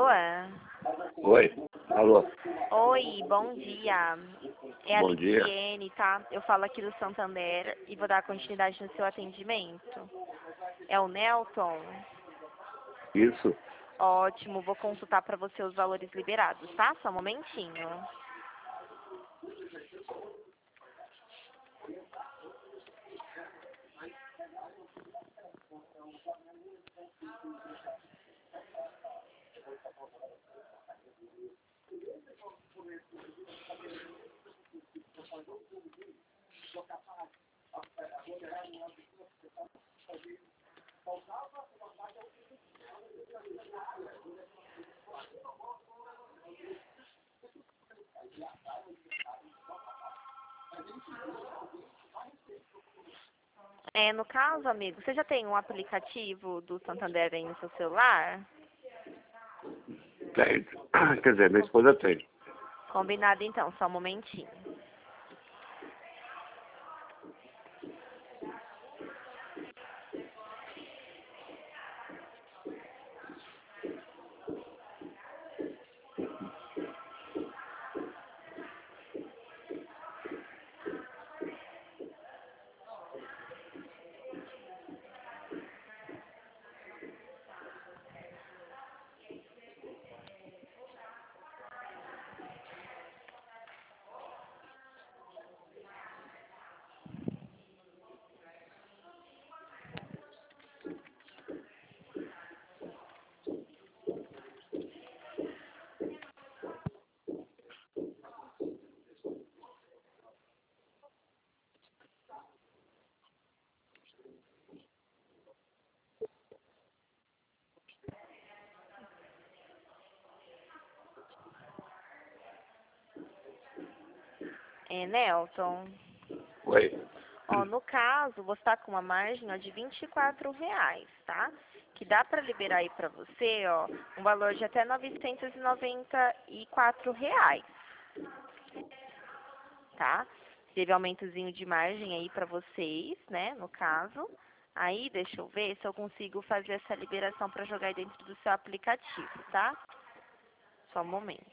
Oi, alô. Oi, bom dia. É a Bom dia. Liciene, tá? Eu falo aqui do Santander e vou dar continuidade no seu atendimento. É o Nelton? Isso. Ótimo, vou consultar para você os valores liberados, tá? Só um momentinho. No caso, amigo, você já tem um aplicativo do Santander aí no seu celular? Tem. Quer dizer, minha esposa tem. Combinado então, só um momentinho. Nelton, Oi. no caso, você está com uma margem de R$ 24, tá? Que dá para liberar aí para você, um valor de até R$ 994, tá? Teve aumentozinho de margem aí para vocês, né, no caso. Aí, deixa eu ver se eu consigo fazer essa liberação para jogar aí dentro do seu aplicativo, tá? Só um momento.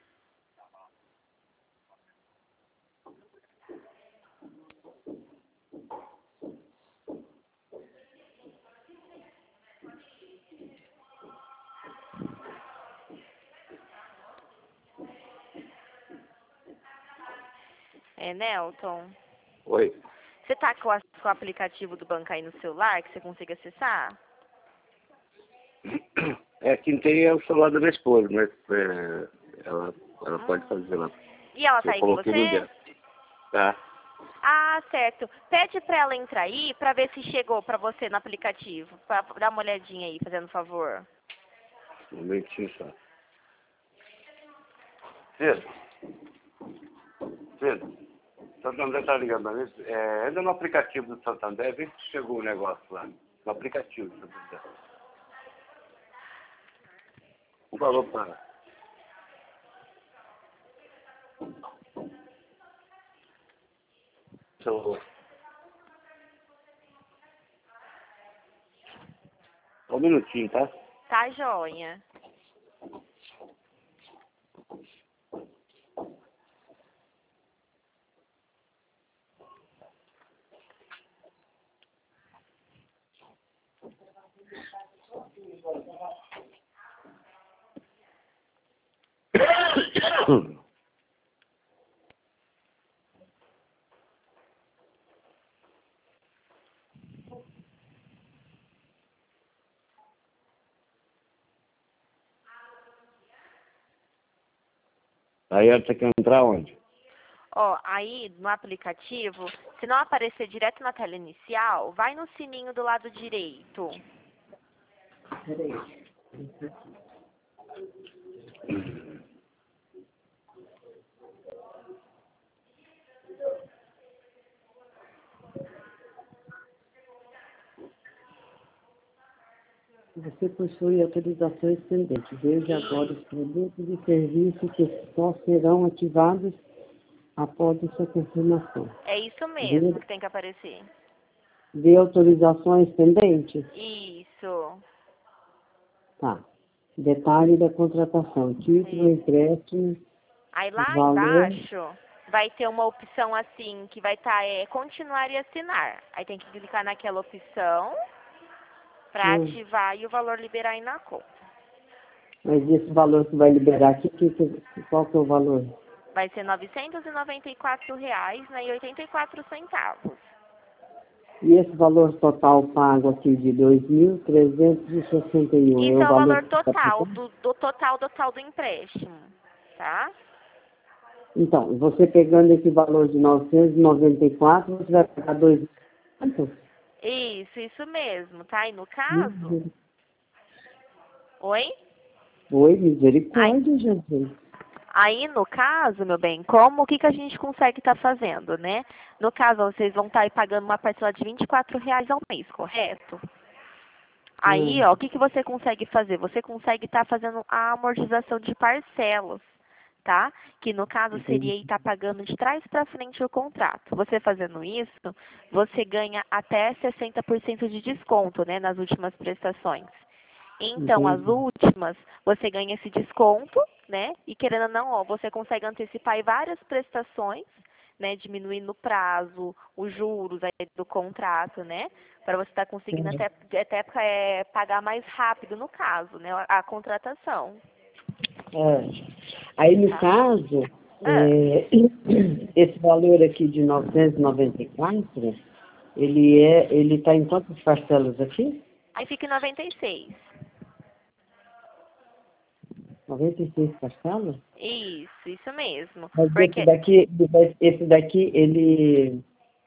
Nelton, Oi. você tá com o aplicativo do banco aí no celular que você consiga acessar? Quem tem é o celular da minha esposa, mas ela pode fazer lá. E ela tá Eu aí com coloquei no você? dela. Tá. Ah, certo. Pede pra ela entrar aí pra ver se chegou pra você no aplicativo. Pra dar uma olhadinha aí, fazendo favor. Um momentinho só. Pedro. Santander tá ligando pra mim. Entra no aplicativo do Santander, vê se chegou o negócio lá. No aplicativo do Santander. Um valor para... Celular. Só um minutinho, tá? Tá, joia. Aí ela tem que entrar onde? Aí no aplicativo, se não aparecer direto na tela inicial, vai no sininho do lado direito. Você possui autorizações pendentes. Veja agora os produtos e serviços que só serão ativados após a sua confirmação. É isso mesmo que tem que aparecer. Vê autorizações pendentes? Isso. Tá. Detalhe da contratação. Título, empréstimo, Aí lá valor. embaixo vai ter uma opção assim, que vai estar continuar e assinar. Aí tem que clicar naquela opção para ativar e o valor liberar aí na conta. Mas esse valor que vai liberar aqui, qual que é o valor? Vai ser R$ 994,84. E esse valor total pago aqui de 2.361 é Isso o é o valor valor que está total, pagando? do total do empréstimo, tá? Então, você pegando esse valor de 994, você vai pagar 2. Quanto? Isso mesmo, tá? E no caso... Oi? Oi, misericórdia, Jesus. Aí, no caso, meu bem, o que a gente consegue estar fazendo, né? No caso, vocês vão estar aí pagando uma parcela de R$ 24,00 ao mês, correto? Aí, ó, o que você consegue fazer? Você consegue estar fazendo a amortização de parcelas, tá? Que no caso seria estar pagando de trás para frente o contrato. Você fazendo isso, você ganha até 60% de desconto, né, nas últimas prestações. Então, as últimas, você ganha esse desconto, né? E querendo ou não, ó, você consegue antecipar aí várias prestações, né? Diminuindo o prazo, os juros aí do contrato, né? Para você estar conseguindo até pagar mais rápido, no caso, né? A contratação. Aí, no caso, esse valor aqui de 994, ele está em quantas parcelas aqui? Aí fica em 96. 96 parcelas? Isso mesmo. Mas Porque esse daqui, ele...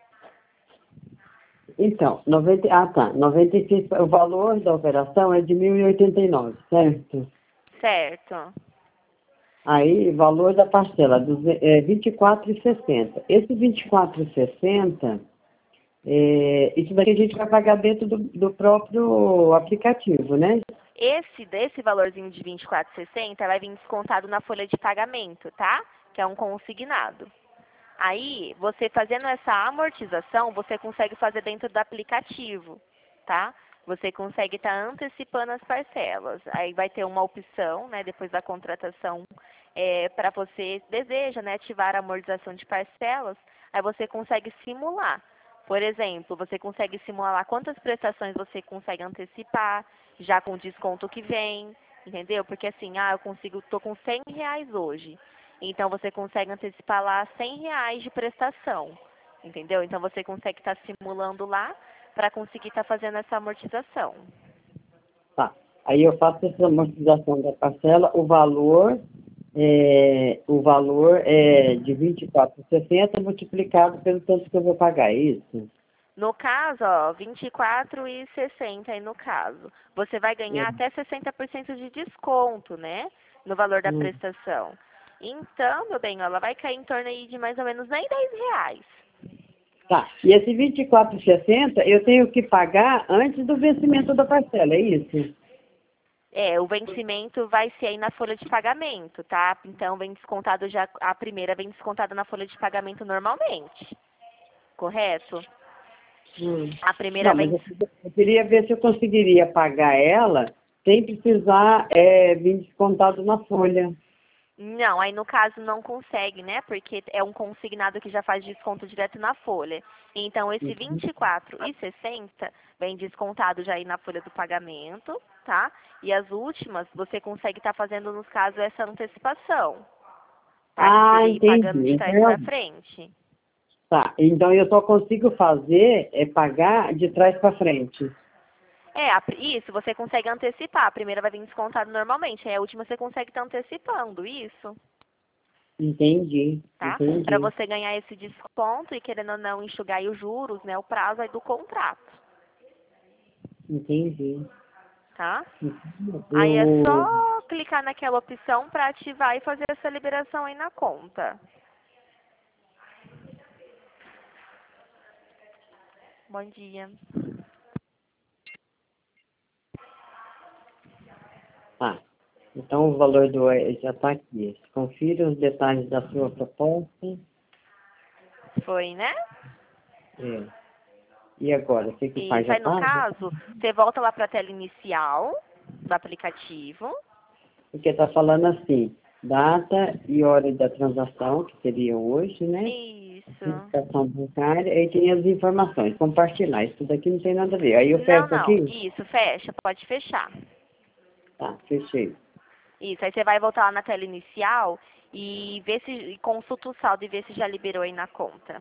Então, 96, o valor da operação é de 1.089, certo? Certo. Aí, valor da parcela, é 24,60. Esse 24,60, isso daqui a gente vai pagar dentro do próprio aplicativo, né? Desse valorzinho de R$ 24,60 vai vir descontado na folha de pagamento, tá? Que é um consignado. Aí, você fazendo essa amortização, você consegue fazer dentro do aplicativo, tá? Você consegue estar antecipando as parcelas. Aí vai ter uma opção, né, depois da contratação, para você deseja, né, ativar a amortização de parcelas. Aí você consegue simular. Por exemplo, você consegue simular quantas prestações você consegue antecipar, já com o desconto que vem, entendeu? Porque assim, tô com R$ 100 hoje. Então, você consegue antecipar lá R$ 100 de prestação, entendeu? Então, você consegue estar simulando lá para conseguir estar fazendo essa amortização. Tá. Aí eu faço essa amortização da parcela, o valor é de 24,60 multiplicado pelo tanto que eu vou pagar, é isso? No caso, ó, R$ 24,60 aí no caso. Você vai ganhar até 60% de desconto, né? No valor da prestação. Então, meu bem, ela vai cair em torno aí de mais ou menos nem R$ 10. Tá. E esse 24,60 eu tenho que pagar antes do vencimento da parcela, é isso? O vencimento vai ser aí na folha de pagamento, tá? Então, vem descontado já, a primeira vem descontada na folha de pagamento normalmente. Correto? A primeira Não, mas vem... eu queria ver se eu conseguiria pagar ela sem precisar vir descontado na folha. Não, aí no caso não consegue, né? Porque é um consignado que já faz desconto direto na folha. Então, esse R$ 24,60 vem descontado já aí na folha do pagamento, tá? E as últimas, você consegue estar fazendo, nos casos, essa antecipação. Tá? Que seria ir pagando de Entendi. trás para frente. Tá, então eu só consigo pagar de trás para frente. Isso, você consegue antecipar. A primeira vai vir descontado normalmente, aí a última você consegue estar antecipando, isso. Entendi, Tá? entendi. Para você ganhar esse desconto e querendo ou não enxugar aí os juros, né, o prazo aí do contrato. Entendi. Tá? Aí é Eu... só clicar naquela opção para ativar e fazer essa liberação aí na conta. Bom dia. Tá, então o valor já está aqui. Confira os detalhes da sua proposta. Foi, né? E agora, o que faz? Isso Já aí, no tá? caso, você volta lá para a tela inicial do aplicativo. Porque está falando assim, data e hora da transação, que seria hoje, né? Isso. Identificação bancária, aí tem as informações, compartilhar. Isso daqui não tem nada a ver. Aí eu fecho Não. aqui? Isso, fecha. Pode fechar. Tá, fechei. Isso. Aí você vai voltar lá na tela inicial e ver se e consulta o saldo e ver se já liberou aí na conta.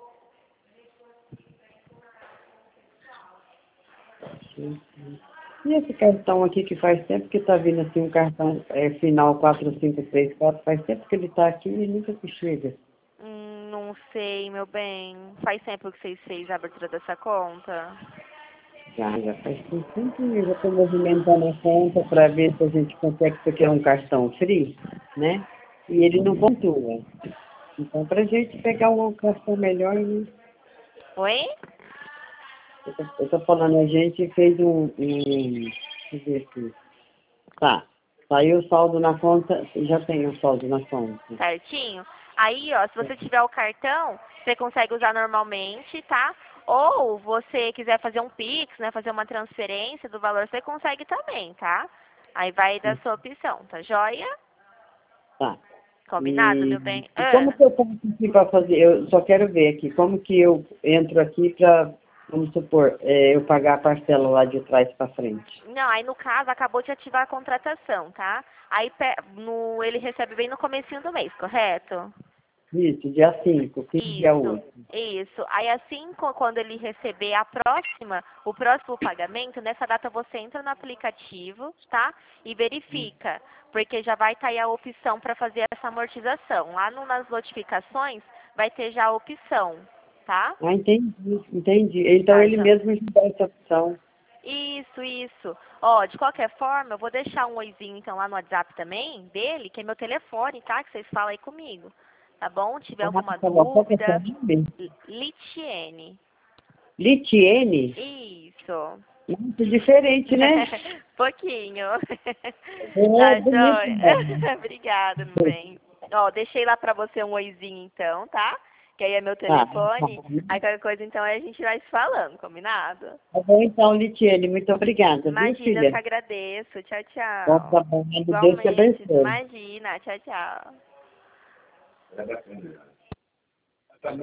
E esse cartão aqui que faz tempo que está vindo assim, um cartão final 4534, faz tempo que ele está aqui e nunca que chega. Não sei, meu bem. Faz tempo que vocês fez a abertura dessa conta? Já faz tempo que eu já estou movimentando a conta para ver se a gente consegue, porque é um cartão free, né? E ele não pontua. Então, para a gente pegar um cartão melhor, né? Oi? Eu tô falando, a gente fez deixa eu ver aqui. Tá, saiu o saldo na conta, já tem o saldo na conta. Certinho? Aí, ó, se você tiver o cartão, você consegue usar normalmente, tá? Ou você quiser fazer um Pix, né, fazer uma transferência do valor, você consegue também, tá? Aí vai da sua opção, tá joia? Tá. Combinado, meu bem? E como que eu faço aqui para fazer? Eu só quero ver aqui, como que eu entro aqui para, vamos supor, eu pagar a parcela lá de trás para frente? Não, aí no caso acabou de ativar a contratação, tá? Aí ele recebe bem no comecinho do mês, correto? Isso, dia 5, que dia é Isso, hoje? isso. Aí assim, quando ele receber o próximo pagamento, nessa data você entra no aplicativo, tá? E verifica, porque já vai estar aí a opção para fazer essa amortização. Lá nas notificações vai ter já a opção, tá? Ah, entendi. Então Tá, ele mesmo me dá essa opção. Isso. Ó, de qualquer forma, eu vou deixar um oizinho então lá no WhatsApp também dele, que é meu telefone, tá? Que vocês falam aí comigo. Tá bom? Tiver alguma Tá bom, qual que é seu dúvida, nome? Litiene. Litiene? Isso. Muito diferente, né? Pouquinho. É Tá bonito mesmo. joia? Obrigada, meu bem. Ó, deixei lá pra você um oizinho então, tá? Que aí é meu Tá, telefone. Aí qualquer coisa então a gente vai se falando, combinado? tá bom então, Litiene, muito obrigada, viu, Imagina, eu que filha? agradeço. Tchau, Bom tchau. trabalho, Deus te Igualmente. abençoe. Imagina. Tchau, tchau.